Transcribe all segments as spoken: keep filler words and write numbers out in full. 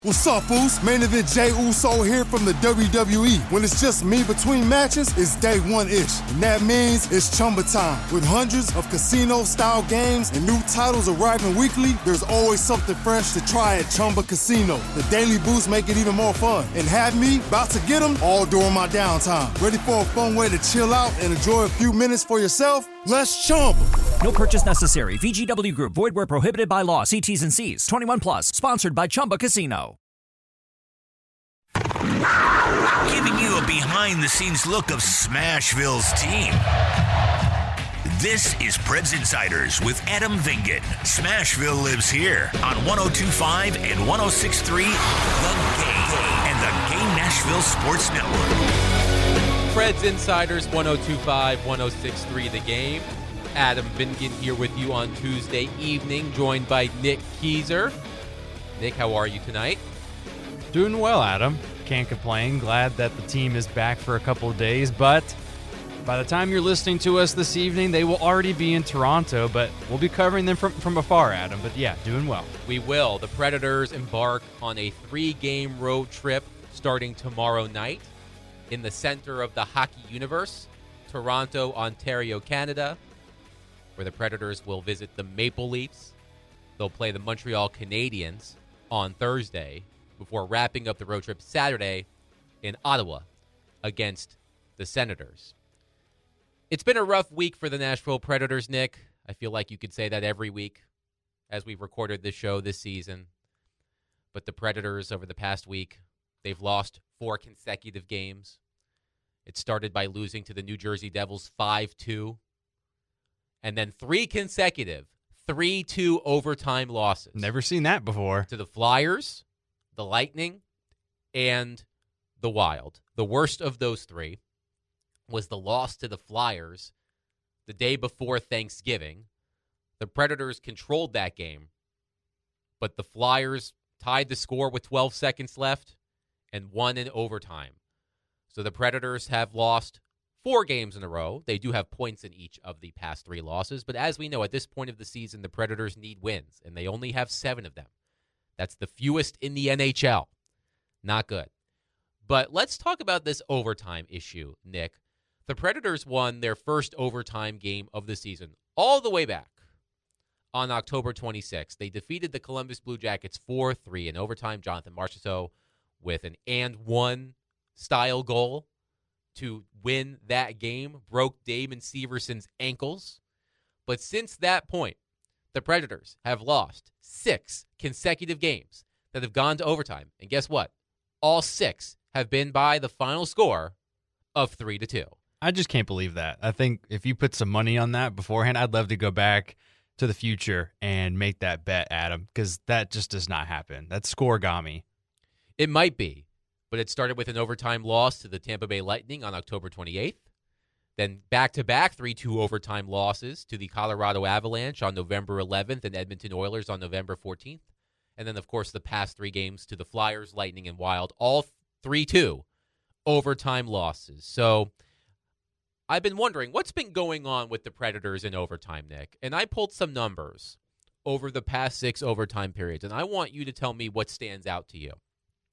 What's up, Foos? Main event Jey Uso here from the W W E. When it's just me between matches, it's day one-ish. And that means it's Chumba time. With hundreds of casino-style games and new titles arriving weekly, there's always something fresh to try at Chumba Casino. The daily boosts make it even more fun. And have me about to get them all during my downtime. Ready for a fun way to chill out and enjoy a few minutes for yourself? Let's Chumba. No purchase necessary. V G W Group. Void where prohibited by law. See T's and C's. twenty-one plus. Sponsored by Chumba Casino. Giving you a behind-the-scenes look of Smashville's team. This is Preds Insiders with Adam Vingan. Smashville lives here on one oh two point five and one oh six point three The Game and the Game Nashville Sports Network. Preds Insiders, one oh two point five, one oh six point three The Game. Adam Vingan here with you on Tuesday evening, joined by Nick Keyser. Nick, how are you tonight? Doing well, Adam. Can't complain. Glad that the team is back for a couple of days, but by the time you're listening to us this evening, they will already be in Toronto, but we'll be covering them from, from afar, Adam. But yeah, doing well. We will. The Predators embark on a three-game road trip starting tomorrow night in the center of the hockey universe, Toronto, Ontario, Canada, where the Predators will visit the Maple Leafs. They'll play the Montreal Canadiens on Thursday before wrapping up the road trip Saturday in Ottawa against the Senators. It's been a rough week for the Nashville Predators, Nick. I feel like you could say that every week as we've recorded this show this season. But the Predators, over the past week, they've lost four consecutive games. It started by losing to the New Jersey Devils five two. And then three consecutive three two overtime losses. Never seen that before. To the Flyers, the Lightning, and the Wild. The worst of those three was the loss to the Flyers the day before Thanksgiving. The Predators controlled that game, but the Flyers tied the score with twelve seconds left and won in overtime. So the Predators have lost four games in a row. They do have points in each of the past three losses, but as we know, at this point of the season, the Predators need wins, and they only have seven of them. That's the fewest in the N H L. Not good. But let's talk about this overtime issue, Nick. The Predators won their first overtime game of the season all the way back on October twenty-sixth. They defeated the Columbus Blue Jackets four three in overtime. Jonathan Marchessault with an and one style goal to win that game, broke Damon Severson's ankles. But since that point, the Predators have lost six consecutive games that have gone to overtime. And guess what? All six have been by the final score of three to two. I just can't believe that. I think if you put some money on that beforehand, I'd love to go back to the future and make that bet, Adam, because that just does not happen. That's scoregami. It might be, but it started with an overtime loss to the Tampa Bay Lightning on October twenty-eighth. Then back-to-back three two overtime losses to the Colorado Avalanche on November eleventh and Edmonton Oilers on November fourteenth. And then, of course, the past three games to the Flyers, Lightning, and Wild, all three two overtime losses. So I've been wondering, what's been going on with the Predators in overtime, Nick? And I pulled some numbers over the past six overtime periods, and I want you to tell me what stands out to you.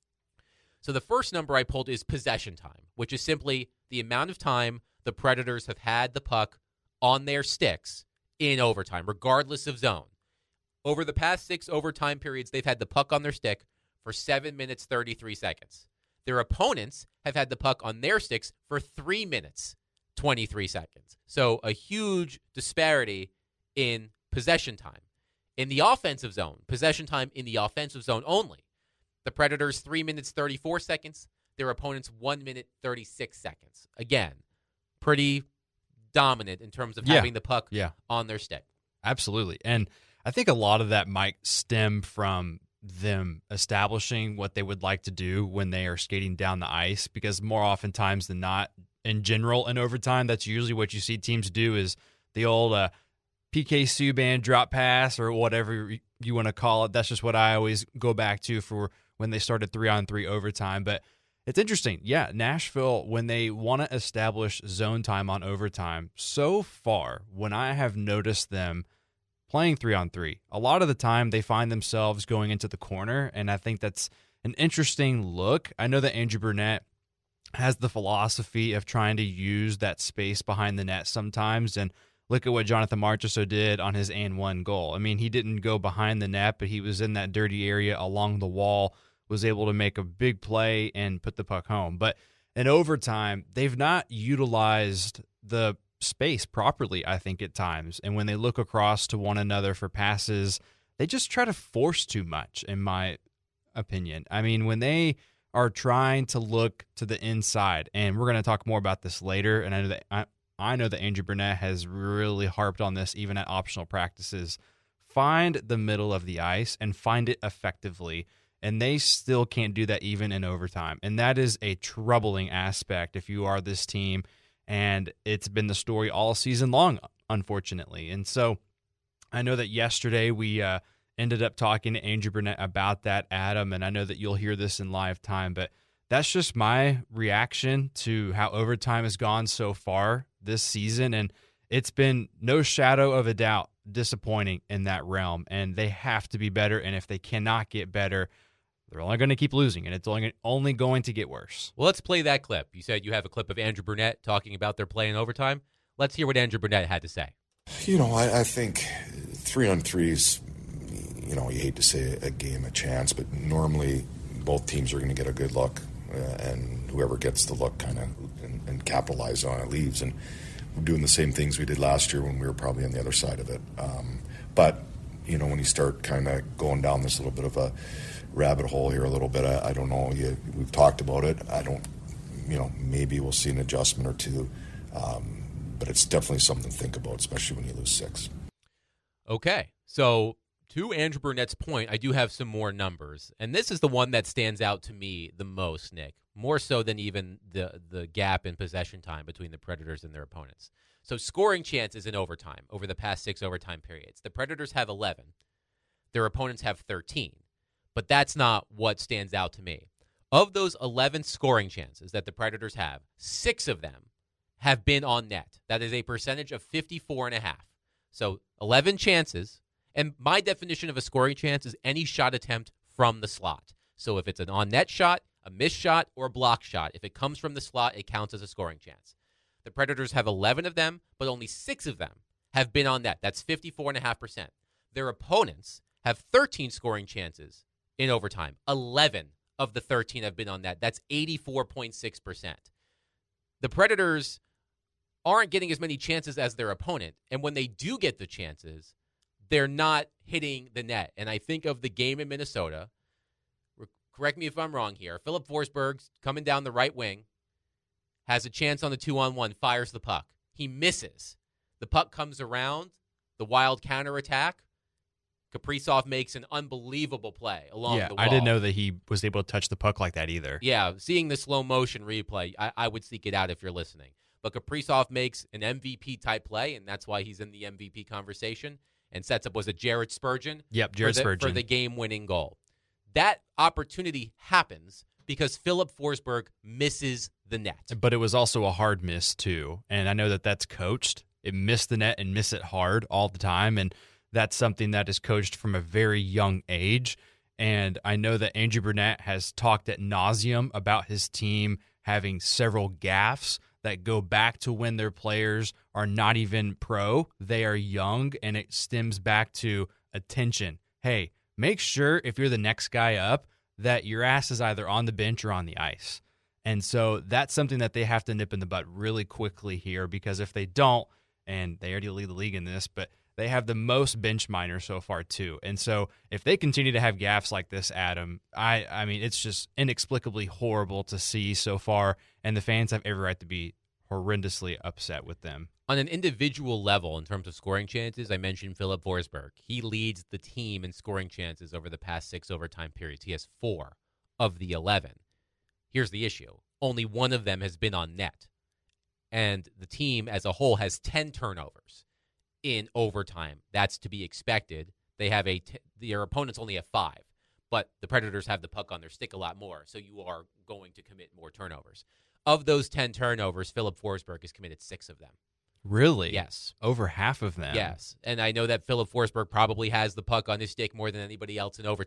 So the first number I pulled is possession time, which is simply the amount of time the Predators have had the puck on their sticks in overtime, regardless of zone. Over the past six overtime periods, they've had the puck on their stick for seven minutes, thirty-three seconds. Their opponents have had the puck on their sticks for three minutes, twenty-three seconds. So a huge disparity in possession time. In the offensive zone, possession time in the offensive zone only, the Predators three minutes, thirty-four seconds. Their opponents one minute, thirty-six seconds. Again, pretty dominant in terms of yeah. having the puck yeah. on their stick. Absolutely. And I think a lot of that might stem from them establishing what they would like to do when they are skating down the ice, because more oftentimes than not, in general, in overtime, that's usually what you see teams do is the old uh, P K Subban drop pass or whatever you want to call it. That's just what I always go back to for when they started three-on-three overtime. But it's interesting. Yeah, Nashville, when they want to establish zone time on overtime, so far, when I have noticed them playing three-on-three, a lot of the time they find themselves going into the corner, and I think that's an interesting look. I know that Andrew Brunette has the philosophy of trying to use that space behind the net sometimes, and look at what Jonathan Marchessault did on his and one goal. I mean, he didn't go behind the net, but he was in that dirty area along the wall, was able to make a big play and put the puck home. But in overtime, they've not utilized the space properly, I think, at times. And when they look across to one another for passes, they just try to force too much, in my opinion. I mean, when they are trying to look to the inside, and we're going to talk more about this later, and I know that I, I know that Andrew Brunette has really harped on this even at optional practices. Find the middle of the ice and find it effectively, and they still can't do that even in overtime. And that is a troubling aspect if you are this team, and it's been the story all season long, unfortunately. And so I know that yesterday we uh, ended up talking to Andrew Brunette about that, Adam, and I know that you'll hear this in live time, but that's just my reaction to how overtime has gone so far this season, and it's been no shadow of a doubt disappointing in that realm, and they have to be better, and if they cannot get better, they're only going to keep losing, and it's only, only going to get worse. Well, let's play that clip. You said you have a clip of Andrew Brunette talking about their play in overtime. Let's hear what Andrew Brunette had to say. You know, I, I think three on threes, you know, you hate to say a game a chance, but normally both teams are going to get a good look, uh, and whoever gets the look kind of and, and capitalize on it leaves. And we're doing the same things we did last year when we were probably on the other side of it. Um, but, you know, when you start kind of going down this little bit of a rabbit hole here a little bit, I, I don't know, you, we've talked about it. I don't, you know, maybe we'll see an adjustment or two. Um, but it's definitely something to think about, especially when you lose six. Okay, so to Andrew Brunette's point, I do have some more numbers, and this is the one that stands out to me the most, Nick, more so than even the, the gap in possession time between the Predators and their opponents. So scoring chances in overtime over the past six overtime periods. The Predators have eleven. Their opponents have thirteen. But that's not what stands out to me. Of those eleven scoring chances that the Predators have, six of them have been on net. That is a percentage of fifty-four and a half. So eleven chances, and my definition of a scoring chance is any shot attempt from the slot. So if it's an on-net shot, a missed shot, or a block shot, if it comes from the slot, it counts as a scoring chance. The Predators have eleven of them, but only six of them have been on net. That's fifty-four and a half percent. Their opponents have thirteen scoring chances in overtime. eleven of the thirteen have been on net. That's eighty-four point six percent. The Predators aren't getting as many chances as their opponent, and when they do get the chances, they're not hitting the net. And I think of the game in Minnesota. Correct me if I'm wrong here. Philip Forsberg's coming down the right wing, has a chance on the two-on-one, fires the puck. He misses. The puck comes around, the wild counterattack. Kaprizov makes an unbelievable play along yeah, the wall. I didn't know that he was able to touch the puck like that either. Yeah, seeing the slow-motion replay, I, I would seek it out if you're listening. But Kaprizov makes an M V P-type play, and that's why he's in the M V P conversation, and sets up, was it Jared Spurgeon? Yep, Jared for the, Spurgeon. For the game-winning goal. That opportunity happens because Philip Forsberg misses the net. But it was also a hard miss, too. And I know that that's coached. It missed the net and miss it hard all the time, and that's something that is coached from a very young age. And I know that Andrew Brunette has talked at nauseum about his team having several gaffes that go back to when their players are not even pro. They are young, and it stems back to attention. Hey, make sure if you're the next guy up that your ass is either on the bench or on the ice. And so that's something that they have to nip in the bud really quickly here, because if they don't, and they already lead the league in this, but they have the most bench minors so far, too. And so if they continue to have gaffes like this, Adam, I, I mean, it's just inexplicably horrible to see so far, and the fans have every right to be horrendously upset with them. On an individual level, in terms of scoring chances, I mentioned Philip Forsberg. He leads the team in scoring chances over the past six overtime periods. He has four of the eleven. Here's the issue. Only one of them has been on net. And the team as a whole has ten turnovers in overtime. That's to be expected. They have a t- their opponents only have five, but the Predators have the puck on their stick a lot more, so you are going to commit more turnovers. Of those ten turnovers, Philip Forsberg has committed six of them. Really? Yes. Over half of them? Yes. And I know that Philip Forsberg probably has the puck on his stick more than anybody else in overtime.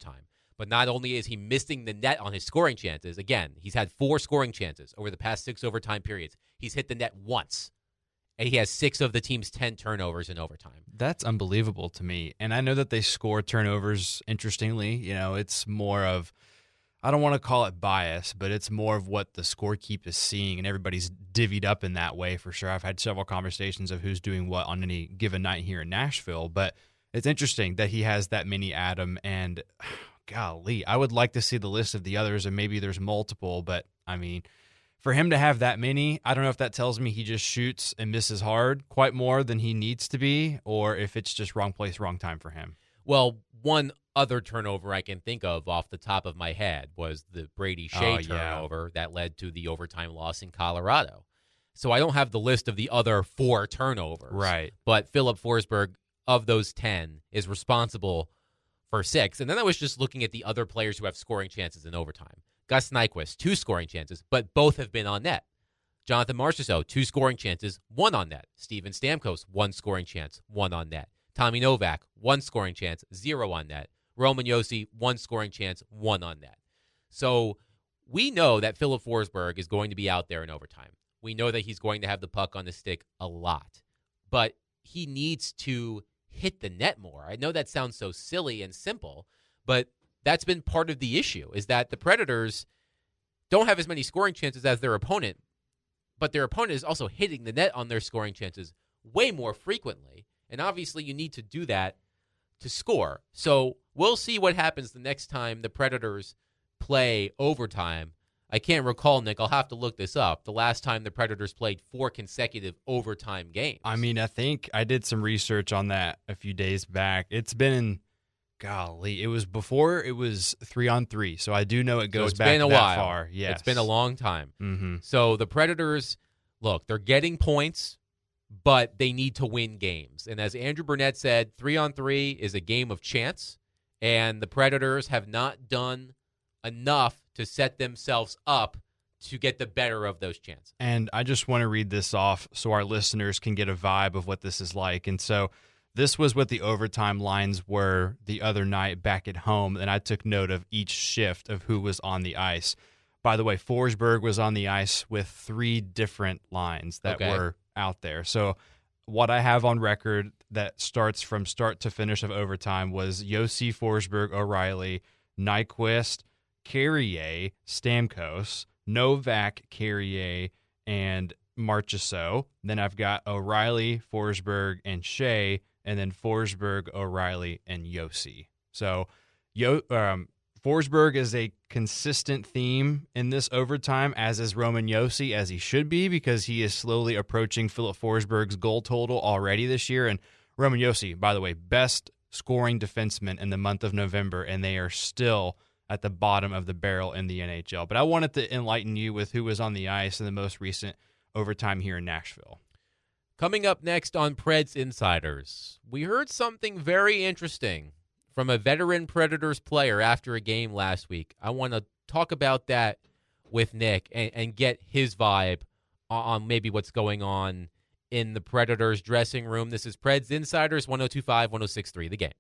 But not only is he missing the net on his scoring chances, again, he's had four scoring chances over the past six overtime periods. He's hit the net once, and he has six of the team's ten turnovers in overtime. That's unbelievable to me. And I know that they score turnovers, interestingly. You know, it's more of, I don't want to call it bias, but it's more of what the scorekeep is seeing, and everybody's divvied up in that way for sure. I've had several conversations of who's doing what on any given night here in Nashville, but it's interesting that he has that many, Adam, and golly, I would like to see the list of the others, and maybe there's multiple, but I mean, for him to have that many, I don't know if that tells me he just shoots and misses hard quite more than he needs to be, or if it's just wrong place, wrong time for him. Well, one other turnover I can think of off the top of my head was the Brady Shea Oh, yeah. turnover that led to the overtime loss in Colorado. So I don't have the list of the other four turnovers. Right. But Philip Forsberg, of those ten, is responsible for six. And then I was just looking at the other players who have scoring chances in overtime. Gus Nyquist, two scoring chances, but both have been on net. Jonathan Marchessault, two scoring chances, one on net. Steven Stamkos, one scoring chance, one on net. Tommy Novak, one scoring chance, zero on net. Roman Josi, one scoring chance, one on net. So we know that Philip Forsberg is going to be out there in overtime. We know that he's going to have the puck on the stick a lot. But he needs to hit the net more. I know that sounds so silly and simple, but that's been part of the issue, is that the Predators don't have as many scoring chances as their opponent, but their opponent is also hitting the net on their scoring chances way more frequently. And obviously you need to do that to score. So we'll see what happens the next time the Predators play overtime. I can't recall, Nick. I'll have to look this up. The last time the Predators played four consecutive overtime games. I mean, I think I did some research on that a few days back. It's been, golly, it was before it was three on three. So I do know it goes so it's back been a that while. far. Yes. It's been a long time. Mm-hmm. So the Predators, look, they're getting points, but they need to win games. And as Andrew Burnett said, three on three is a game of chance, and the Predators have not done enough to set themselves up to get the better of those chances. And I just want to read this off so our listeners can get a vibe of what this is like. And so this was what the overtime lines were the other night back at home, and I took note of each shift of who was on the ice. By the way, Forsberg was on the ice with three different lines that Okay. were out there. So what I have on record that starts from start to finish of overtime was Josi, Forsberg, O'Reilly, Nyquist, Carrier, Stamkos, Novak, Carrier, and Marchessault. Then I've got O'Reilly, Forsberg, and Shea, and then Forsberg, O'Reilly, and Josi. So Yo, um, Forsberg is a consistent theme in this overtime, as is Roman Josi, as he should be, because he is slowly approaching Philip Forsberg's goal total already this year. And Roman Josi, by the way, best scoring defenseman in the month of November, and they are still at the bottom of the barrel in the N H L. But I wanted to enlighten you with who was on the ice in the most recent overtime here in Nashville. Coming up next on Preds Insiders, we heard something very interesting from a veteran Predators player after a game last week. I want to talk about that with Nick and, and get his vibe on maybe what's going on in the Predators dressing room. This is Preds Insiders, one oh two point five, one oh six point three, The Game.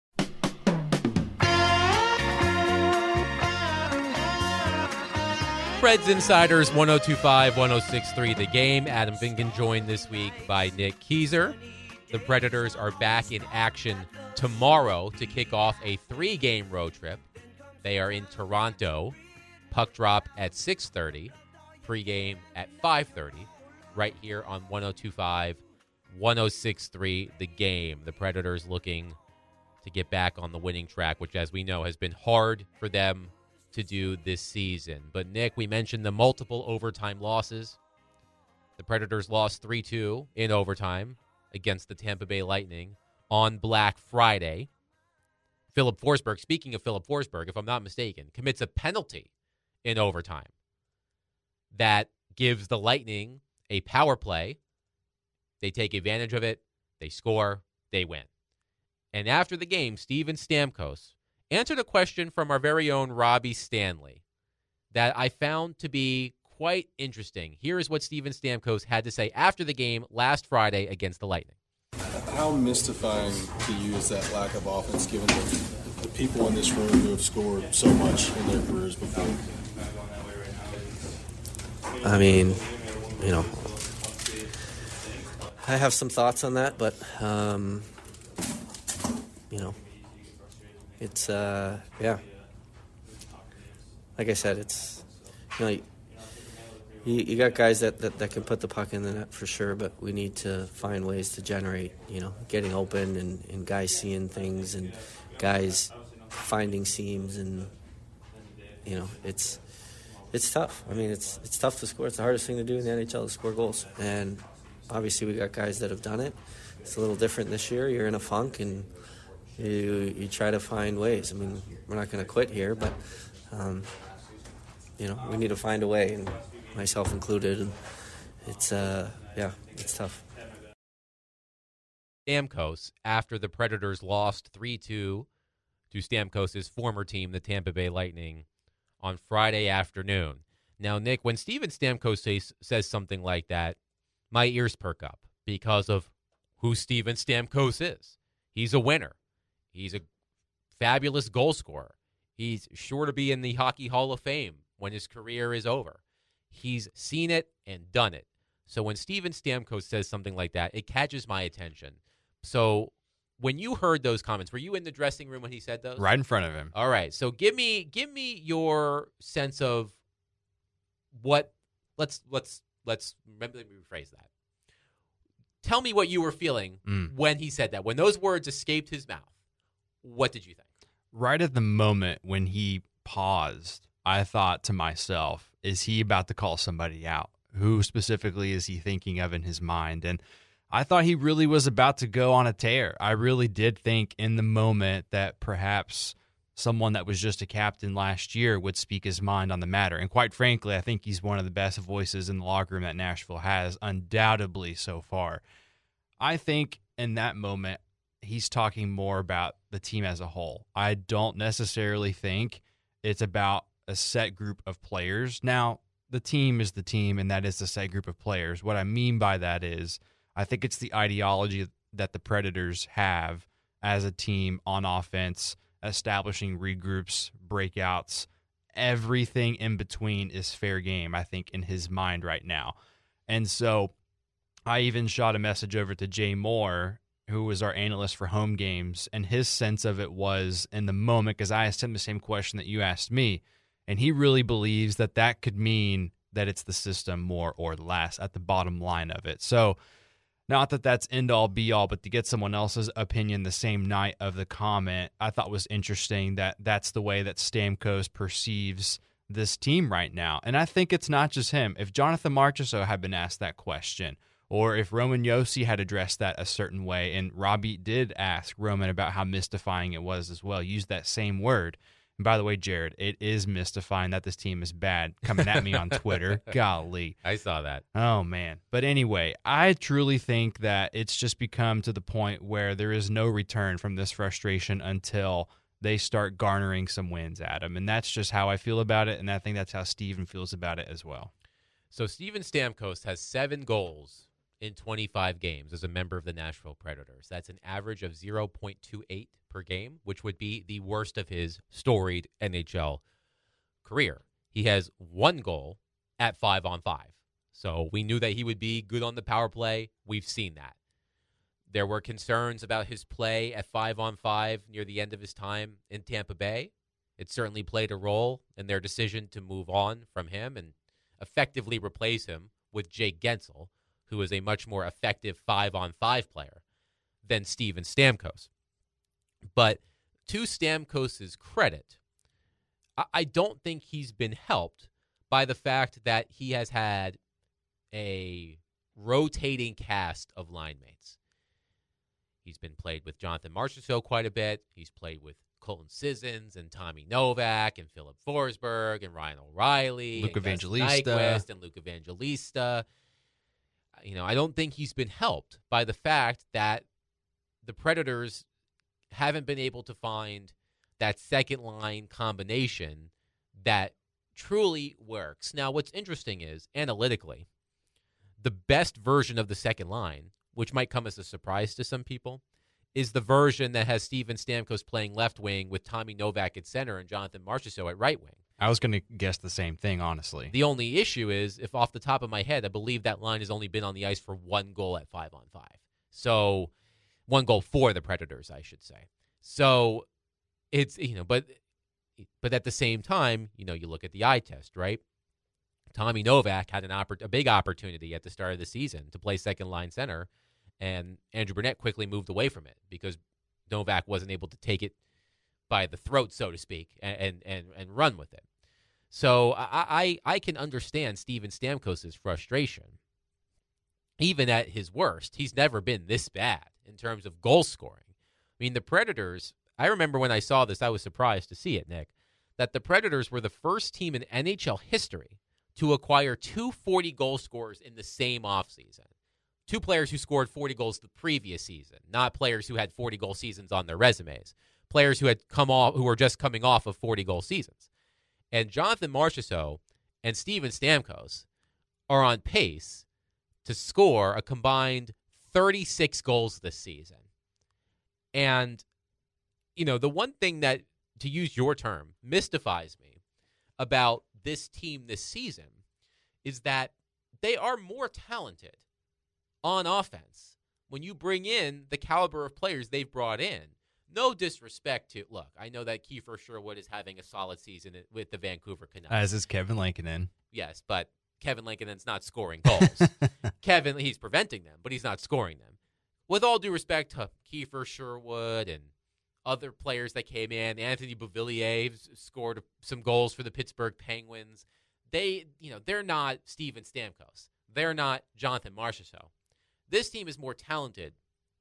Preds Insiders, one oh two point five, one oh six point three, The Game. Adam Vingan joined this week by Nick Keyser. The Predators are back in action tomorrow to kick off a three-game road trip. They are in Toronto. Puck drop at six thirty. Pregame at five thirty. Right here on one oh two point five, one oh six point three, The Game. The Predators looking to get back on the winning track, which, as we know, has been hard for them to do this season. But, Nick, we mentioned the multiple overtime losses. The Predators lost three two in overtime against the Tampa Bay Lightning on Black Friday. Philip Forsberg, speaking of Philip Forsberg, if I'm not mistaken, commits a penalty in overtime that gives the Lightning a power play. They take advantage of it. They score. They win. And after the game, Steven Stamkos answered a question from our very own Robbie Stanley that I found to be quite interesting. Here is what Steven Stamkos had to say after the game last Friday against the Lightning. How mystifying to you is that lack of offense, given the the people in this room who have scored so much in their careers before? I mean, you know, I have some thoughts on that, but, um, you know, it's, uh, yeah. Like I said, it's, you know, you, you got guys that, that, that can put the puck in the net for sure, but we need to find ways to generate, you know, getting open and, and guys seeing things and guys finding seams, and, you know, it's it's tough. I mean, it's it's tough to score. It's the hardest thing to do in the N H L, to score goals. And obviously we got guys that have done it. It's a little different this year. You're in a funk, and you you try to find ways. I mean, we're not going to quit here, but, um, you know, we need to find a way, and myself included. And it's, uh, yeah, it's tough. Stamkos, after the Predators lost three two to Stamkos' former team, the Tampa Bay Lightning, on Friday afternoon. Now, Nick, when Steven Stamkos says, says something like that, my ears perk up because of who Steven Stamkos is. He's a winner. He's a fabulous goal scorer. He's sure to be in the Hockey Hall of Fame when his career is over. He's seen it and done it. So when Steven Stamkos says something like that, it catches my attention. So when you heard those comments, were you in the dressing room when he said those? Right in front of him. All right. So give me give me your sense of what let's let's let's let me rephrase that. Tell me what you were feeling mm. when he said that. When those words escaped his mouth, what did you think? Right at the moment when he paused, I thought to myself, is he about to call somebody out? Who specifically is he thinking of in his mind? And I thought he really was about to go on a tear. I really did think in the moment that perhaps someone that was just a captain last year would speak his mind on the matter. And quite frankly, I think he's one of the best voices in the locker room that Nashville has, undoubtedly so far. I think in that moment, he's talking more about the team as a whole. I don't necessarily think it's about a set group of players. Now, the team is the team, and that is the set group of players. What I mean by that is I think it's the ideology that the Predators have as a team on offense, establishing regroups, breakouts, everything in between is fair game, I think, in his mind right now. And so I even shot a message over to Jay Moore, who was our analyst for home games, and his sense of it was in the moment, because I asked him the same question that you asked me, and he really believes that that could mean that it's the system more or less at the bottom line of it. So not that that's end-all, be-all, but to get someone else's opinion the same night of the comment, I thought was interesting that that's the way that Stamkos perceives this team right now. And I think it's not just him. If Jonathan Marchessault had been asked that question, or if Roman Josi had addressed that a certain way, and Robbie did ask Roman about how mystifying it was as well, used that same word. And by the way, Jared, it is mystifying that this team is bad, coming at me on Twitter. Golly. I saw that. Oh, man. But anyway, I truly think that it's just become to the point where there is no return from this frustration until they start garnering some wins, Adam. And that's just how I feel about it, and I think that's how Steven feels about it as well. So Steven Stamkos has seven goals in twenty-five games as a member of the Nashville Predators. That's an average of zero point two eight per game, which would be the worst of his storied N H L career. He has one goal at five on five. So we knew that he would be good on the power play. We've seen that. There were concerns about his play at five on five near the end of his time in Tampa Bay. It certainly played a role in their decision to move on from him and effectively replace him with Jake Gensel, who is a much more effective five-on-five player than Steven Stamkos. But to Stamkos' credit, I don't think he's been helped by the fact that he has had a rotating cast of line mates. He's been played with Jonathan Marchessault quite a bit. He's played with Colton Sissons and Tommy Novak and Philip Forsberg and Ryan O'Reilly, Luke and Evangelista, Nyquist and Luke Evangelista. You know, I don't think he's been helped by the fact that the Predators haven't been able to find that second line combination that truly works. Now, what's interesting is, analytically, the best version of the second line, which might come as a surprise to some people, is the version that has Steven Stamkos playing left wing with Tommy Novak at center and Jonathan Marchessault at right wing. I was going to guess the same thing, honestly. The only issue is, if off the top of my head, I believe that line has only been on the ice for one goal at five on five. So, one goal for the Predators, I should say. So, it's, you know, but but at the same time, you know, you look at the eye test, right? Tommy Novak had an oppor- a big opportunity at the start of the season to play second line center, and Andrew Burnett quickly moved away from it because Novak wasn't able to take it by the throat, so to speak, and and and run with it. So I I, I can understand Steven Stamkos' frustration. Even at his worst, he's never been this bad in terms of goal scoring. I mean, the Predators, I remember when I saw this, I was surprised to see it, Nick, that the Predators were the first team in N H L history to acquire two forty-goal scorers in the same offseason. Two players who scored forty goals the previous season, not players who had forty-goal seasons on their resumes. Players who had come off, who were just coming off of forty-goal seasons. And Jonathan Marchessault and Steven Stamkos are on pace to score a combined thirty-six goals this season. And, you know, the one thing that, to use your term, mystifies me about this team this season is that they are more talented on offense when you bring in the caliber of players they've brought in. No disrespect to, look, I know that Kiefer Sherwood is having a solid season with the Vancouver Canucks. As is Kevin Lankinen. Yes, but Kevin Lankinen's not scoring goals. Kevin, he's preventing them, but he's not scoring them. With all due respect to Kiefer Sherwood and other players that came in, Anthony Beauvillier scored some goals for the Pittsburgh Penguins. They, you know, they're not Steven Stamkos. They're not Jonathan Marchessault. This team is more talented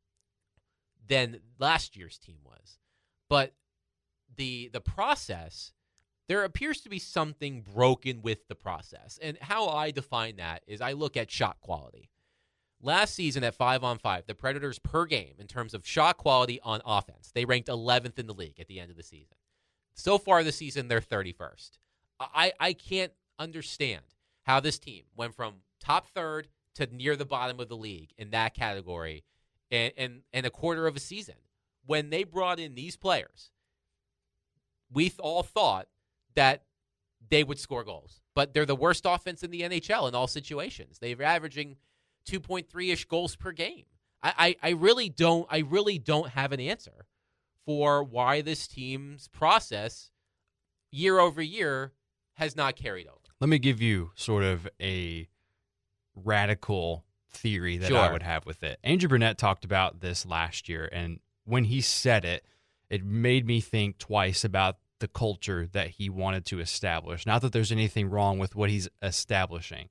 than last year's team was. But the the process, there appears to be something broken with the process. And how I define that is I look at shot quality. Last season at five on five, the Predators per game in terms of shot quality on offense, they ranked eleventh in the league at the end of the season. So far this season, they're thirty-first. I, I can't understand how this team went from top third to near the bottom of the league in that category in, in, in a quarter of a season. When they brought in these players, we all thought that they would score goals. But they're the worst offense in the N H L in all situations. They're averaging two point three-ish goals per game. I, I, I really don't I really don't have an answer for why this team's process year over year has not carried over. Let me give you sort of a radical theory that Sure. I would have with it. Andrew Burnett talked about this last year, and when he said it, it made me think twice about the culture that he wanted to establish. Not that there's anything wrong with what he's establishing,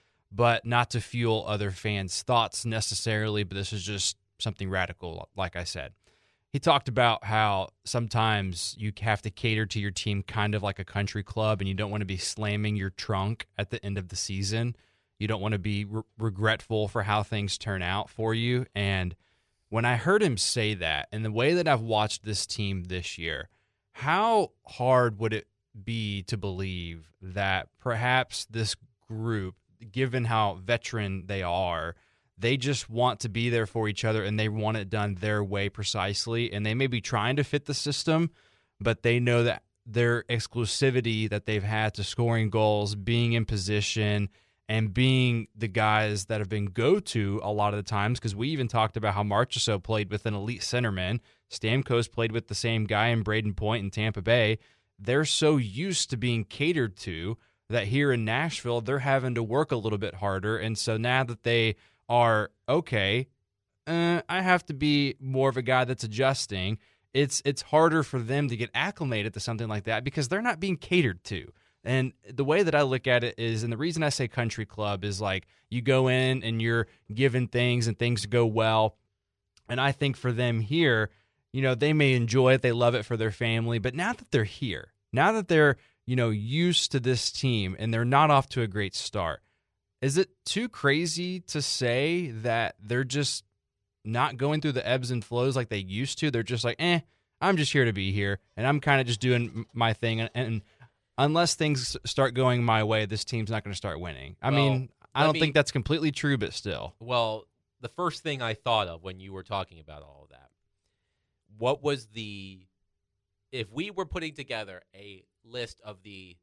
but not to fuel other fans' thoughts necessarily, but this is just something radical, like I said. He talked about how sometimes you have to cater to your team kind of like a country club, and you don't want to be slamming your trunk at the end of the season. You don't want to be re- regretful for how things turn out for you. And when I heard him say that, and the way that I've watched this team this year, how hard would it be to believe that perhaps this group, given how veteran they are, they just want to be there for each other and they want it done their way precisely. And they may be trying to fit the system, but they know that their exclusivity that they've had to scoring goals, being in position, and being the guys that have been go-to a lot of the times, because we even talked about how Marchessault played with an elite centerman. Stamkos played with the same guy in Braden Point in Tampa Bay. They're so used to being catered to that here in Nashville, they're having to work a little bit harder. And so now that they are, okay, uh, I have to be more of a guy that's adjusting, it's it's harder for them to get acclimated to something like that because they're not being catered to. And the way that I look at it is, and the reason I say country club is like you go in and you're given things and things go well. And I think for them here, you know, they may enjoy it. They love it for their family. But now that they're here, now that they're, you know, used to this team and they're not off to a great start, is it too crazy to say that they're just not going through the ebbs and flows like they used to? They're just like, eh, I'm just here to be here. And I'm kind of just doing my thing. And, and unless things start going my way, this team's not going to start winning. I Well, mean, I let don't me- think that's completely true, but still. Well, the first thing I thought of when you were talking about all of that what was the – if we were putting together a list of the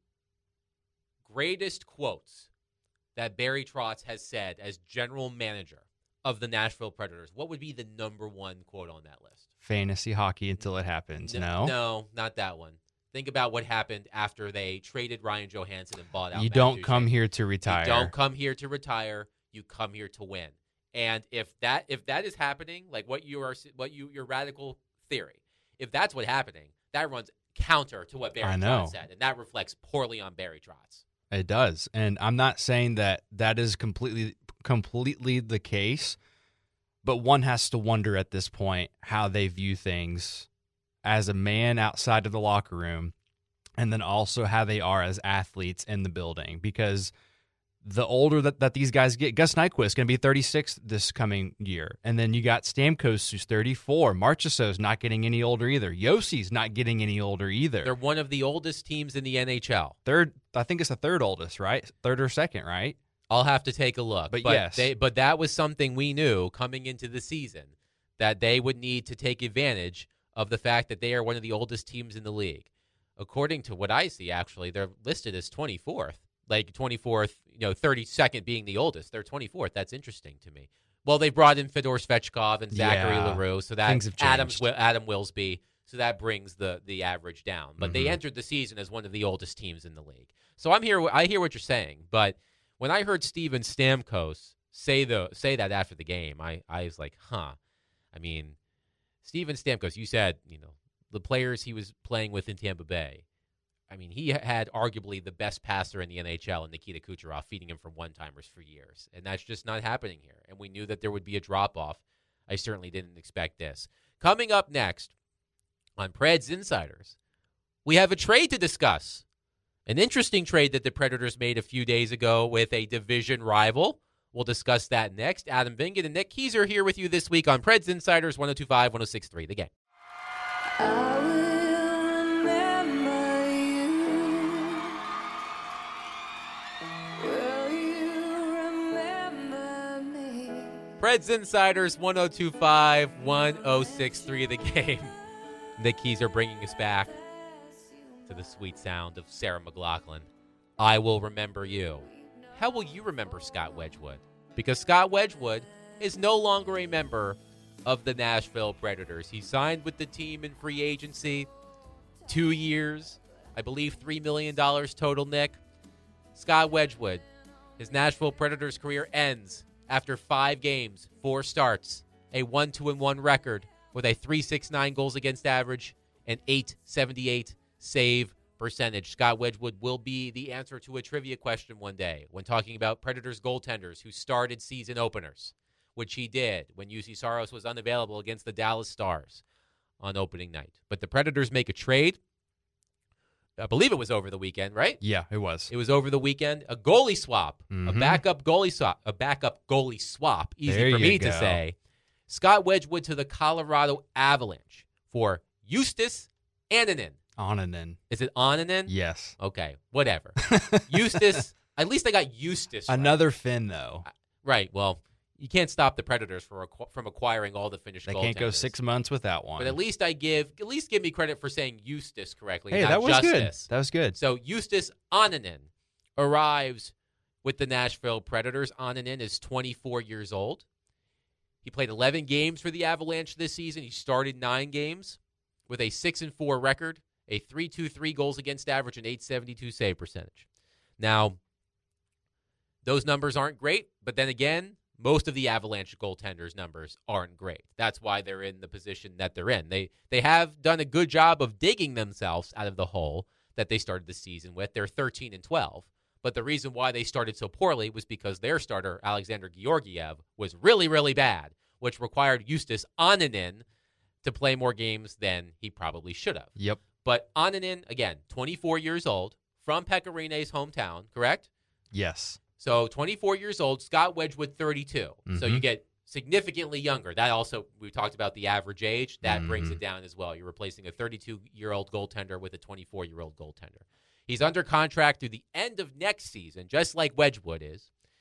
greatest quotes that Barry Trotz has said as general manager of the Nashville Predators, what would be the number one quote on that list? Fantasy hockey until it happens. No? No, not that one. Think about what happened after they traded Ryan Johansson and bought out You Matt don't Duchene. come here to retire. You don't come here to retire. You come here to win. And if that if that is happening, like what you are, what you your radical theory, if that's what's happening, that runs counter to what Barry I know. Trotz said, and that reflects poorly on Barry Trotz. It does. And I'm not saying that that is completely completely the case, but one has to wonder at this point how they view things as a man outside of the locker room, and then also how they are as athletes in the building. Because the older that, that these guys get, Gus Nyquist is going to be thirty-six this coming year. And then you got Stamkos, who's thirty-four. Marchessault's not getting any older either. Yossi's not getting any older either. They're one of the oldest teams in the N H L. Third, I think it's the third oldest, right? Third or second, right? I'll have to take a look. But, but yes. They, but that was something we knew coming into the season, that they would need to take advantage of the fact that they are one of the oldest teams in the league. According to what I see, actually, they're listed as twenty-fourth. Like twenty-fourth, you know, thirty-second being the oldest. They're twenty-fourth. That's interesting to me. Well, they brought in Fedor Svechkov and Zachary Yeah. LaRue, so that Things have Adam, changed. Adam Wilsby, so that brings the the average down. But Mhm. they entered the season as one of the oldest teams in the league. So I'm here. I hear what you're saying, but when I heard Steven Stamkos say the say that after the game, I I was like, huh. I mean, Steven Stamkos, you said, you know, the players he was playing with in Tampa Bay. I mean, he had arguably the best passer in the N H L in Nikita Kucherov, feeding him from one-timers for years. And that's just not happening here. And we knew that there would be a drop-off. I certainly didn't expect this. Coming up next on Preds Insiders, we have a trade to discuss. An interesting trade that the Predators made a few days ago with a division rival. We'll discuss that next. Adam Vingan and Nick Keyser here with you this week on Preds Insiders, one oh two point five, one oh six point three, The Game. I will remember you. Will you remember me? Preds Insiders, one oh two point five, one oh six point three, The Game. Nick Keyser bringing us back to the sweet sound of Sarah McLachlan. I will remember you. How will you remember Scott Wedgwood? Because Scott Wedgwood is no longer a member of the Nashville Predators. He signed with the team in free agency, two years, I believe three million dollars total, Nick. Scott Wedgwood, his Nashville Predators career ends after five games, four starts, a one two one record with a three sixty-nine goals against average and eight seventy-eight save percentage. Scott Wedgwood will be the answer to a trivia question one day when talking about Predators goaltenders who started season openers, which he did when U C Saros was unavailable against the Dallas Stars on opening night. But the Predators make a trade. I believe it was over the weekend, right? Yeah, it was. It was over the weekend. A goalie swap, Mhm. a backup goalie swap, a backup goalie swap. Easy There for you me to go. say. Scott Wedgwood to the Colorado Avalanche for Justus Annunen. Onanen. Is it Annunen? Yes. Okay, whatever. Justus. At least I got Justus right. Another Finn, though. Right. Well, you can't stop the Predators for, from acquiring all the Finnish They goaltenders. can't go six months without one. But at least I give at least give me credit for saying Justus correctly. Hey, not that was Justice. good. That was good. So Justus Annunen arrives with the Nashville Predators. Annunen is twenty-four years old. He played eleven games for the Avalanche this season. He started nine games with a six and four record, a three two three goals against average, and eight seventy-two save percentage. Now, those numbers aren't great, but then again, most of the Avalanche goaltenders' numbers aren't great. That's why they're in the position that they're in. They they have done a good job of digging themselves out of the hole that they started the season with. They're thirteen and twelve. But the reason why they started so poorly was because their starter, Alexander Georgiev, was really, really bad, which required Justus Annunen to play more games than he probably should have. Yep. But Annunen, again, twenty-four years old, from Pekka Rinne's hometown, correct? Yes. So twenty-four years old, Scott Wedgwood, thirty-two. Mm-hmm. So you get significantly younger. That also, we talked about the average age. That Mm-hmm. brings it down as well. You're replacing a thirty-two-year-old goaltender with a twenty-four-year-old goaltender. He's under contract through the end of next season, just like Wedgwood is.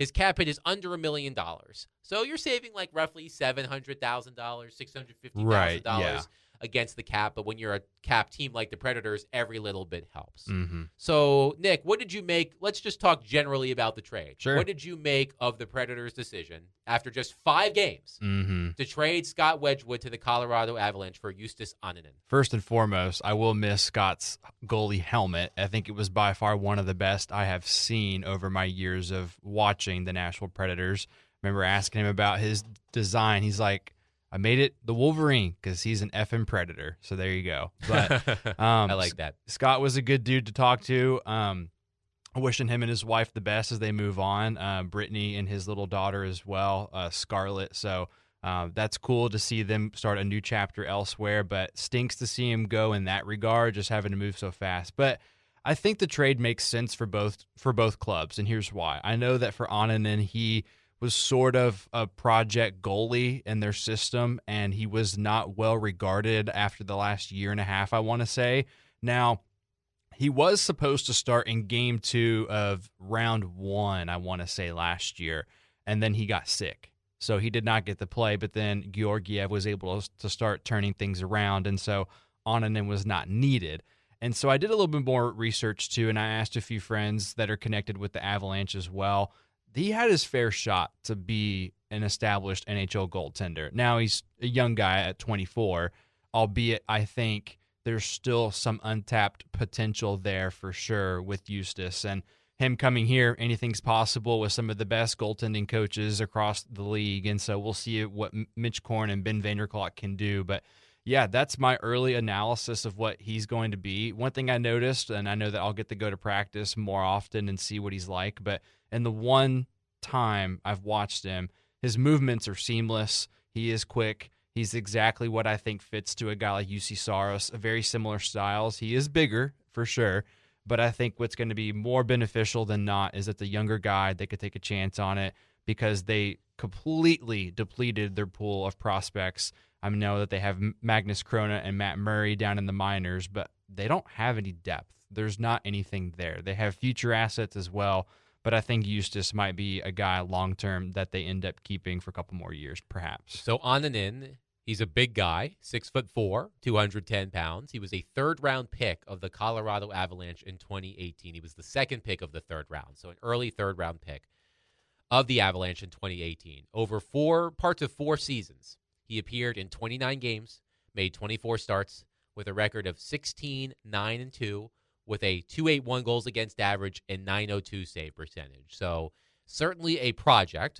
His cap hit is under a million dollars. So you're saving like roughly seven hundred thousand dollars, six hundred fifty thousand dollars Right, yeah. against the cap. But when you're a cap team like the Predators, every little bit helps. Mm-hmm. So, Nick, what did you make? Let's just talk generally about the trade. Sure. What did you make of the Predators' decision after just five games Mm-hmm. to trade Scott Wedgwood to the Colorado Avalanche for Justus Annunen? First and foremost, I will miss Scott's goalie helmet. I think it was by far one of the best I have seen over my years of watching the Nashville Predators. I remember asking him about his design. He's like, I made it the Wolverine because he's an effing Predator. So there you go. But um, I like that. Scott was a good dude to talk to. Um, wishing him and his wife the best as they move on. Uh, Brittany and his little daughter as well, uh, Scarlett. So uh, that's cool to see them start a new chapter elsewhere, but stinks to see him go in that regard, just having to move so fast. But I think the trade makes sense for both for both clubs, and here's why. I know that for Annunen, he was sort of a project goalie in their system, and he was not well regarded after the last year and a half, I want to say. Now, he was supposed to start in game two of round one, I want to say, last year, and then he got sick. So he did not get to play, but then Georgiev was able to start turning things around, and so Annunen was not needed. And so I did a little bit more research, too, and I asked a few friends that are connected with the Avalanche as well. He had his fair shot to be an established N H L goaltender. Now he's a young guy at twenty-four, albeit I think there's still some untapped potential there for sure with Justus. And him coming here, anything's possible with some of the best goaltending coaches across the league. And so we'll see what Mitch Korn and Ben Vanderklok can do. But yeah, that's my early analysis of what he's going to be. One thing I noticed, and I know that I'll get to go to practice more often and see what he's like, but in the one time I've watched him, his movements are seamless. He is quick. He's exactly what I think fits to a guy like U C Saros, very similar styles. He is bigger, for sure, but I think what's going to be more beneficial than not is that the younger guy, they could take a chance on it because they completely depleted their pool of prospects. I know that they have Magnus Krona and Matt Murray down in the minors, but they don't have any depth. There's not anything there. They have future assets as well, but I think Justus might be a guy long-term that they end up keeping for a couple more years, perhaps. So Annunen, he's a big guy, six foot four, two hundred ten pounds. He was a third-round pick of the Colorado Avalanche in twenty eighteen. He was the second pick of the third round, so an early third-round pick of the Avalanche in twenty eighteen. Over four parts of four seasons, he appeared in twenty-nine games, made twenty-four starts with a record of sixteen, nine, and two, with a two eighty-one goals against average and nine oh two save percentage. So certainly a project,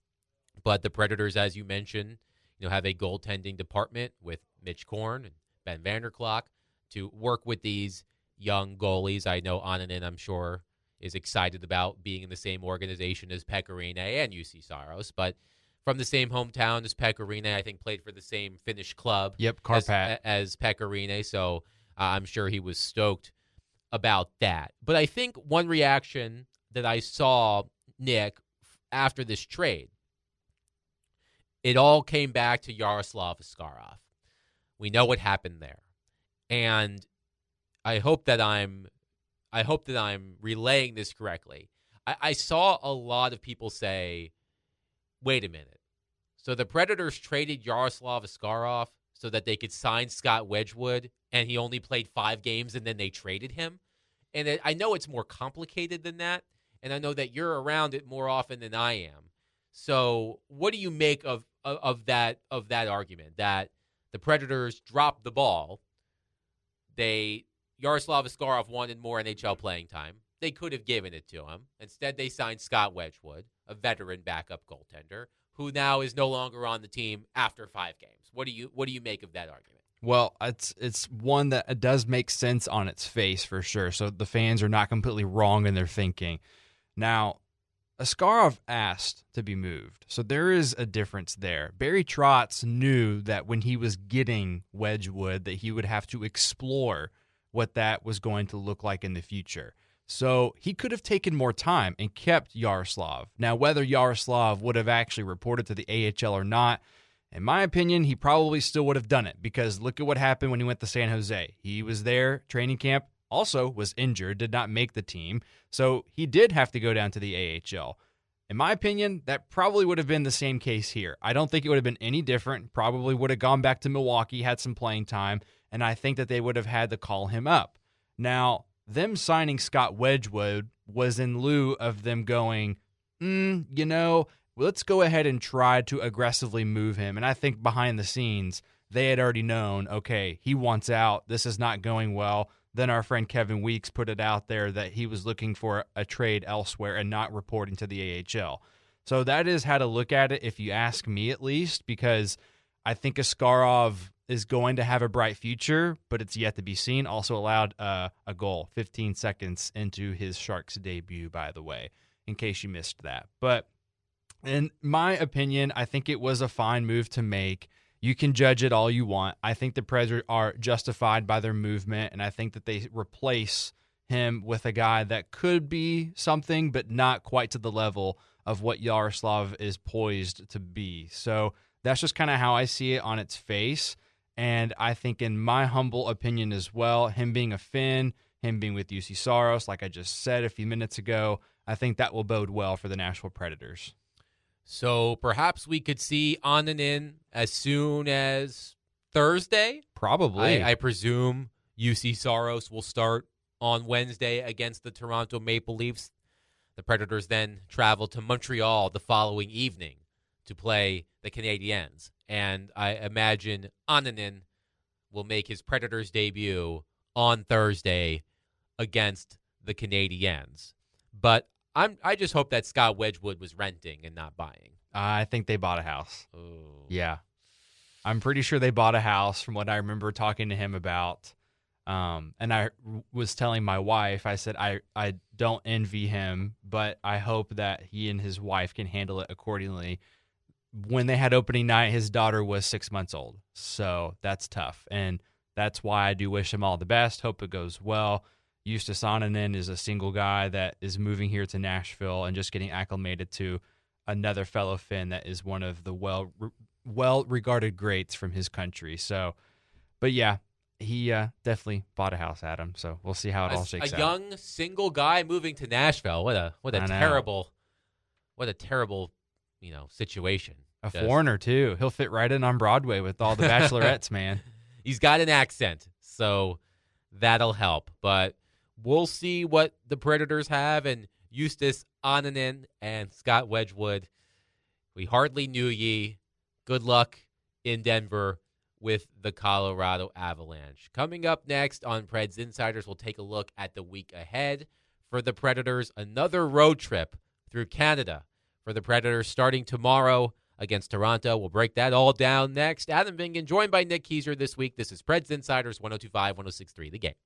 but the Predators, as you mentioned, you know, have a goaltending department with Mitch Korn and Ben Vanderklok to work with these young goalies. I know Annunen, I'm sure, is excited about being in the same organization as Pekka Rinne and U C Saros, but from the same hometown as Pekka Rinne, I think played for the same Finnish club Yep, as, Karpat. as Pekka Rinne, so uh, I'm sure he was stoked about that. But I think one reaction that I saw, Nick, after this trade, it all came back to Yaroslav Askarov. We know what happened there. And I hope that I'm I hope that I'm relaying this correctly. I, I saw a lot of people say, wait a minute. So the Predators traded Yaroslav Askarov so that they could sign Scott Wedgwood, and he only played five games, and then they traded him. And it, I know it's more complicated than that, and I know that you're around it more often than I am. So what do you make of, of, of that of that argument, that the Predators dropped the ball? They Yaroslav Askarov wanted more N H L playing time. They could have given it to him. Instead, they signed Scott Wedgwood, a veteran backup goaltender, who now is no longer on the team after five games. What do you what do you make of that argument? Well, it's it's one that does make sense on its face for sure. So the fans are not completely wrong in their thinking. Now, Askarov asked to be moved, so there is a difference there. Barry Trotz knew that when he was getting Wedgwood that he would have to explore what that was going to look like in the future. So he could have taken more time and kept Yaroslav. Now, whether Yaroslav would have actually reported to the A H L or not, in my opinion, he probably still would have done it, because look at what happened when he went to San Jose. He was there, training camp, also was injured, did not make the team, so he did have to go down to the A H L. In my opinion, that probably would have been the same case here. I don't think it would have been any different. Probably would have gone back to Milwaukee, had some playing time, and I think that they would have had to call him up. Now, them signing Scott Wedgwood was in lieu of them going, mm, you know, let's go ahead and try to aggressively move him. And I think behind the scenes, they had already known, okay, he wants out. This is not going well. Then our friend Kevin Weeks put it out there that he was looking for a trade elsewhere and not reporting to the A H L. So that is how to look at it, if you ask me at least, because I think Askarov is going to have a bright future, but it's yet to be seen. Also allowed uh, a goal fifteen seconds into his Sharks debut, by the way, in case you missed that. But in my opinion, I think it was a fine move to make. You can judge it all you want. I think the Preds are justified by their movement, and I think that they replace him with a guy that could be something, but not quite to the level of what Yaroslav is poised to be. So that's just kind of how I see it on its face. And I think, in my humble opinion as well, him being a Finn, him being with U C Saros, like I just said a few minutes ago, I think that will bode well for the Nashville Predators. So perhaps we could see Annunen as soon as Thursday? Probably. I, I presume U C Saros will start on Wednesday against the Toronto Maple Leafs. The Predators then travel to Montreal the following evening to play the Canadiens. And I imagine Annunen will make his Predators debut on Thursday against the Canadiens. But I'm, I just hope that Scott Wedgwood was renting and not buying. I think they bought a house. Ooh. Yeah. I'm pretty sure they bought a house from what I remember talking to him about. Um, and I was telling my wife, I said, I, I don't envy him, but I hope that he and his wife can handle it accordingly. When they had opening night, his daughter was six months old. So that's tough. And that's why I do wish him all the best. Hope it goes well. Justus Annunen is a single guy that is moving here to Nashville and just getting acclimated to another fellow Finn that is one of the well well regarded greats from his country. So, but yeah, he uh, definitely bought a house, Adam. So we'll see how it a, all shakes a out. A young single guy moving to Nashville. What a what a I know. terrible, what a terrible, you know, situation. A Just- foreigner too. He'll fit right in on Broadway with all the bachelorettes, man. He's got an accent, so that'll help. But we'll see what the Predators have, and Justus Annunen and Scott Wedgwood. We hardly knew ye. Good luck in Denver with the Colorado Avalanche. Coming up next on Preds Insiders, we'll take a look at the week ahead for the Predators. Another road trip through Canada for the Predators starting tomorrow against Toronto. We'll break that all down next. Adam Vingan joined by Nick Keiser this week. This is Preds Insiders, one oh two point five, one oh six point three The Game.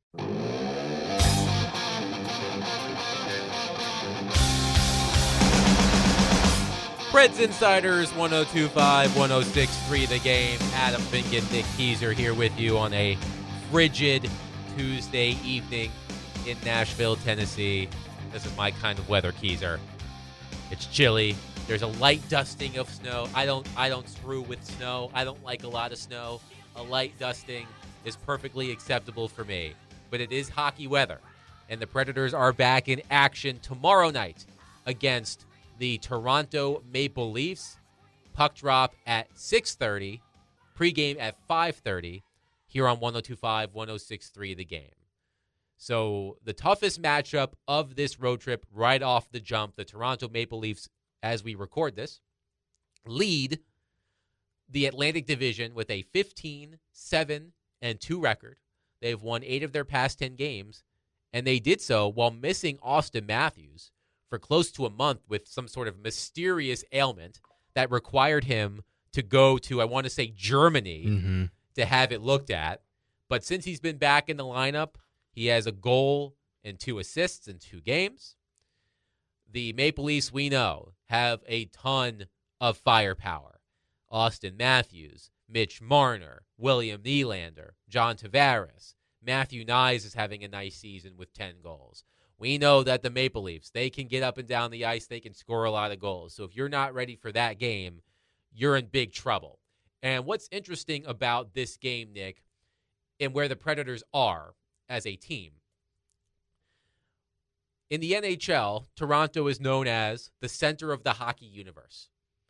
Preds Insiders, one oh two point five, one oh six point three The Game. Adam Vingan, Nick Keiser here with you on a frigid Tuesday evening in Nashville, Tennessee. This is my kind of weather, Keiser. It's chilly. There's a light dusting of snow. I don't I don't screw with snow. I don't like a lot of snow. A light dusting is perfectly acceptable for me. But it is hockey weather. And the Predators are back in action tomorrow night against the Toronto Maple Leafs. Puck drop at six thirty. Pregame at five thirty. Here on one oh two point five, one oh six point three The Game. So the toughest matchup of this road trip right off the jump, the Toronto Maple Leafs, as we record this, lead the Atlantic Division with a fifteen, seven, and two record. They've won eight of their past ten games, and they did so while missing Austin Matthews for close to a month with some sort of mysterious ailment that required him to go to, I want to say, Germany Mm-hmm. to have it looked at. But since he's been back in the lineup, he has a goal and two assists in two games. The Maple Leafs, we know, have a ton of firepower. Austin Matthews, Mitch Marner, William Nylander, John Tavares. Matthew Nyes is having a nice season with ten goals. We know that the Maple Leafs, they can get up and down the ice. They can score a lot of goals. So if you're not ready for that game, you're in big trouble. And what's interesting about this game, Nick, and where the Predators are as a team, In the N H L, Toronto is known as the center of the hockey universe.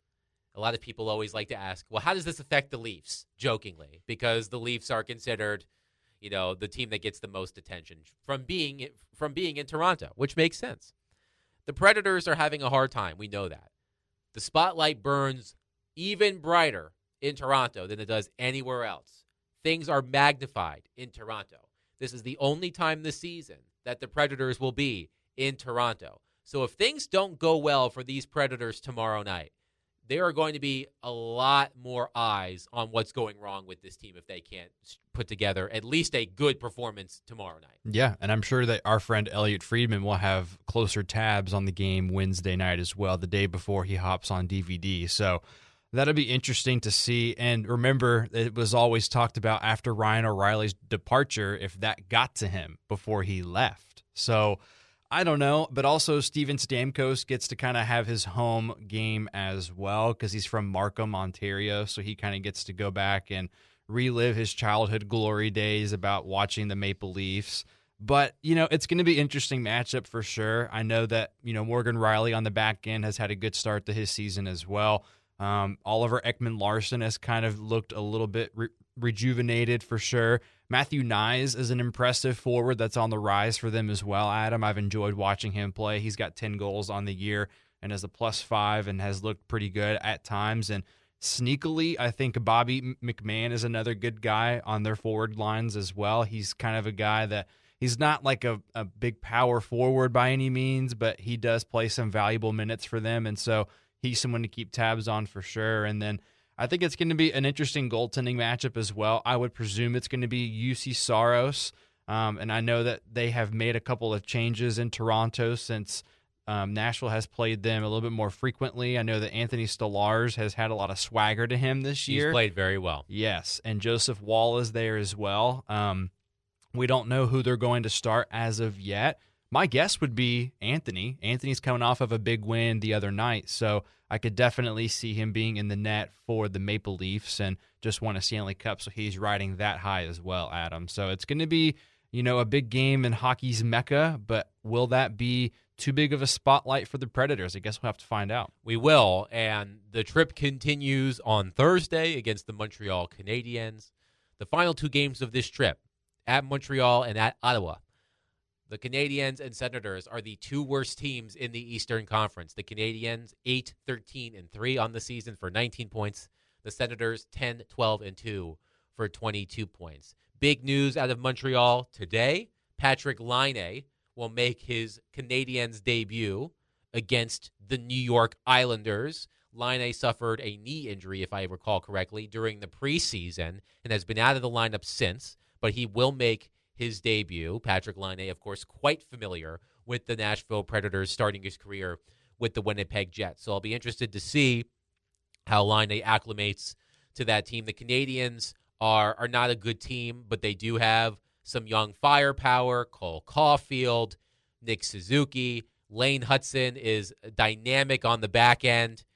A lot of people always like to ask, well, how does this affect the Leafs? Jokingly, because the Leafs are considered, you know, the team that gets the most attention from being from being in Toronto, which makes sense. The Predators are having a hard time. We know that. The spotlight burns even brighter in Toronto than it does anywhere else. Things are magnified in Toronto. This is the only time this season that the Predators will be in Toronto. So if things don't go well for these Predators tomorrow night, there are going to be a lot more eyes on what's going wrong with this team if they can't put together at least a good performance tomorrow night. Yeah, and I'm sure that our friend Elliot Friedman will have closer tabs on the game Wednesday night as well, the day before he hops on D V D. So that'll be interesting to see. And remember, it was always talked about after Ryan O'Reilly's departure, if that got to him before he left. So I don't know, but also Steven Stamkos gets to kind of have his home game as well because he's from Markham, Ontario, so he kind of gets to go back and relive his childhood glory days about watching the Maple Leafs. But, you know, it's going to be an interesting matchup for sure. I know that, you know, Morgan Rielly on the back end has had a good start to his season as well. Um, Oliver Ekman-Larsson has kind of looked a little bit re- rejuvenated for sure. Matthew Nyes is an impressive forward that's on the rise for them as well, Adam. I've enjoyed watching him play. He's got ten goals on the year and has a plus five and has looked pretty good at times. And sneakily, I think Bobby McMahon is another good guy on their forward lines as well. He's kind of a guy that he's not like a, a big power forward by any means, but he does play some valuable minutes for them. And so he's someone to keep tabs on for sure. And then I think it's going to be an interesting goaltending matchup as well. I would presume it's going to be U C Saros. Um, and I know that they have made a couple of changes in Toronto since um, Nashville has played them a little bit more frequently. I know that Anthony Stolarz has had a lot of swagger to him this year. He's played very well. Yes, and Joseph Wall is there as well. Um, we don't know who they're going to start as of yet. My guess would be Anthony. Anthony's coming off of a big win the other night, so I could definitely see him being in the net for the Maple Leafs and just won a Stanley Cup, so he's riding that high as well, Adam. So it's going to be, you know, a big game in hockey's mecca, but will that be too big of a spotlight for the Predators? I guess we'll have to find out. We will, and the trip continues on Thursday against the Montreal Canadiens. The final two games of this trip, at Montreal and at Ottawa. The Canadiens and Senators are the two worst teams in the Eastern Conference. The Canadiens, eight, thirteen, and three on the season for nineteen points. The Senators, ten, twelve, and two for twenty-two points. Big news out of Montreal today. Patrick Laine will make his Canadiens debut against the New York Islanders. Laine suffered a knee injury, if I recall correctly, during the preseason and has been out of the lineup since, but he will make his debut. Patrick Laine, of course, quite familiar with the Nashville Predators, starting his career with the Winnipeg Jets. So I'll be interested to see how Laine acclimates to that team. The Canadiens are are not a good team, but they do have some young firepower. Cole Caulfield, Nick Suzuki, Lane Hudson is dynamic on the back end.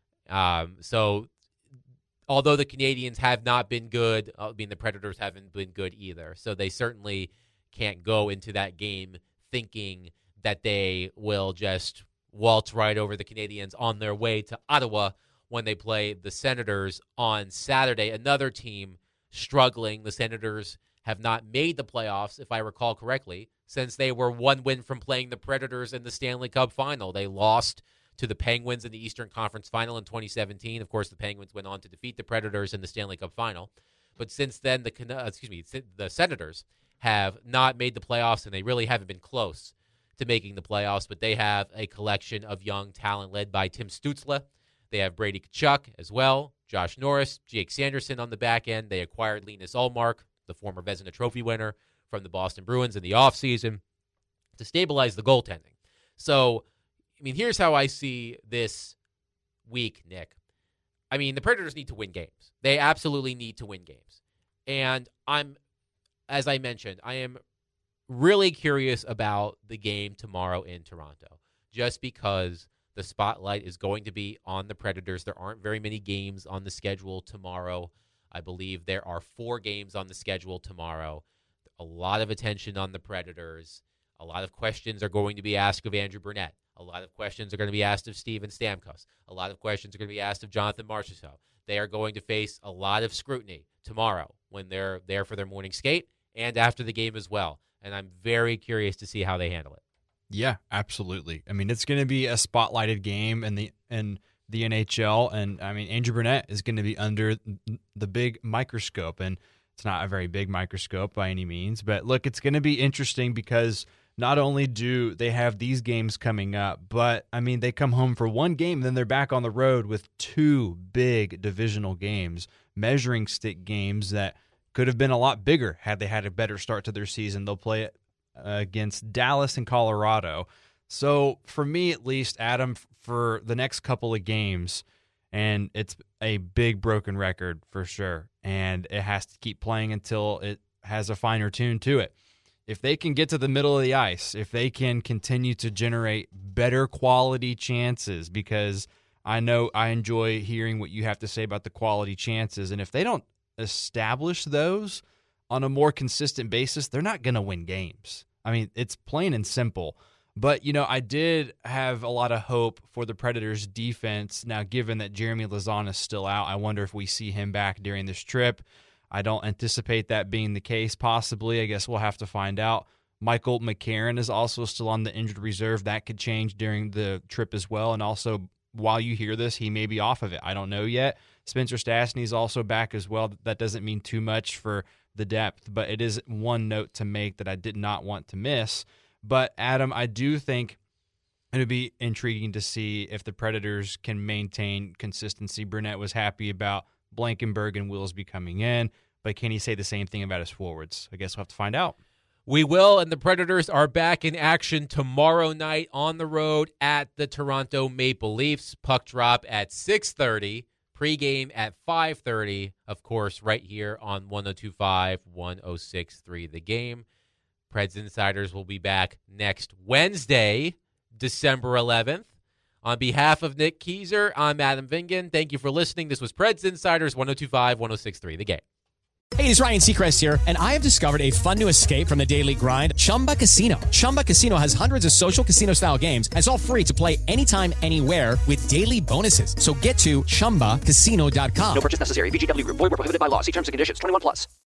Um, so although the Canadiens have not been good, I mean, the Predators haven't been good either. So they certainly can't go into that game thinking that they will just waltz right over the Canadiens on their way to Ottawa when they play the Senators on Saturday. Another team struggling. The Senators have not made the playoffs, if I recall correctly, since they were one win from playing the Predators in the Stanley Cup final. They lost to the Penguins in the Eastern Conference Final in twenty seventeen. Of course, the Penguins went on to defeat the Predators in the Stanley Cup Final. But since then, the uh, excuse me, the Senators have not made the playoffs, and they really haven't been close to making the playoffs. But they have a collection of young talent led by Tim Stützle. They have Brady Tkachuk as well, Josh Norris, Jake Sanderson on the back end. They acquired Linus Ullmark, the former Vezina Trophy winner from the Boston Bruins in the offseason, to stabilize the goaltending. So, I mean, here's how I see this week, Nick. I mean, the Predators need to win games. They absolutely need to win games. And I'm, as I mentioned, I am really curious about the game tomorrow in Toronto, just because the spotlight is going to be on the Predators. There aren't very many games on the schedule tomorrow. I believe there are four games on the schedule tomorrow. A lot of attention on the Predators. A lot of questions are going to be asked of Andrew Burnett. A lot of questions are going to be asked of Steven Stamkos. A lot of questions are going to be asked of Jonathan Marchessault. They are going to face a lot of scrutiny tomorrow when they're there for their morning skate and after the game as well. And I'm very curious to see how they handle it. Yeah, absolutely. I mean, it's going to be a spotlighted game in the in the N H L, and I mean, Andrew Burnett is going to be under the big microscope, and it's not a very big microscope by any means. But look, it's going to be interesting because not only do they have these games coming up, but I mean, they come home for one game, then they're back on the road with two big divisional games, measuring stick games that could have been a lot bigger had they had a better start to their season. They'll play it against Dallas and Colorado. So for me, at least, Adam, for the next couple of games, and it's a big broken record for sure, and it has to keep playing until it has a finer tune to it. If they can get to the middle of the ice, if they can continue to generate better quality chances, because I know I enjoy hearing what you have to say about the quality chances, and if they don't establish those on a more consistent basis, they're not going to win games. I mean, it's plain and simple. But, you know, I did have a lot of hope for the Predators' defense. Now, given that Jeremy Lauzon is still out, I wonder if we see him back during this trip. I don't anticipate that being the case, possibly. I guess we'll have to find out. Michael McCarron is also still on the injured reserve. That could change during the trip as well. And also, while you hear this, he may be off of it. I don't know yet. Spencer Stastny is also back as well. That doesn't mean too much for the depth, but it is one note to make that I did not want to miss. But, Adam, I do think it would be intriguing to see if the Predators can maintain consistency. Burnett was happy about Blankenberg and Willsby coming in, but can he say the same thing about his forwards? I guess we'll have to find out. We will, and the Predators are back in action tomorrow night on the road at the Toronto Maple Leafs. Puck drop at six thirty, pregame at five thirty, of course, right here on one oh two point five, one oh six point three The Game. Preds Insiders will be back next Wednesday, December eleventh. On behalf of Nick Keyser, I'm Adam Vingan. Thank you for listening. This was Preds Insiders, one oh two point five, one oh six point three The Game. Hey, it's Ryan Seacrest here, and I have discovered a fun new escape from the daily grind, Chumba Casino. Chumba Casino has hundreds of social casino-style games, and it's all free to play anytime, anywhere with daily bonuses. So get to Chumba Casino dot com. No purchase necessary. V G W Group. Void where prohibited by law. See terms and conditions. twenty-one plus.